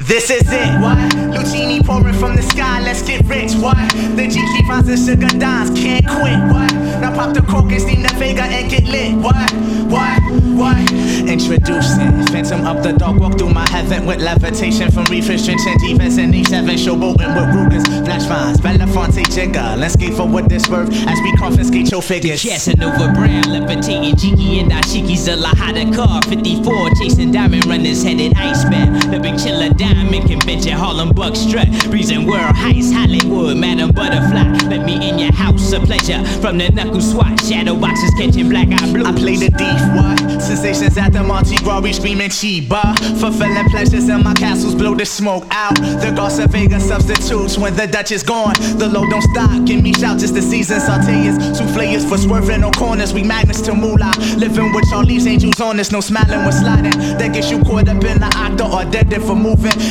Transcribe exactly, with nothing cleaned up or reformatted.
This is it, what? Lucini pouring from the sky, let's get rich, what? The G keep finds the sugar dimes, can't quit, what? Now pop the cork and steam the Vega and get lit, what? What? What? Introducing Phantom up the dog, walk through my heaven with levitation from refrigeration defense and E seven showboating with Rugers, flash vines, Belafonte jigger. Let's skate for what this worth as we confiscate your figures. Casanova Brown, levitating Jiki and Dashiki's a Lahada car, fifty-four chasing diamond runners headed Iceman. The big chiller diamond convention, Harlem Buck strut, breezing world heights, Hollywood, Madam Butterfly. Let me in your house, a pleasure from the knuckle swat, shadow boxes catching black eye blues. I play the thief, what? Sensations at the Monte Gras, we screaming Chiba. Fulfilling pleasures in my castles, blow the smoke out. The Garza Vega substitutes when the Dutch is gone. The low don't stop, give me shout, just the season sauteers. Souffleurs for swerving on corners, we magnets to moolah. Living with Charlie's angels on us, no smiling when sliding. That gets you caught up in the octa or dead for moving.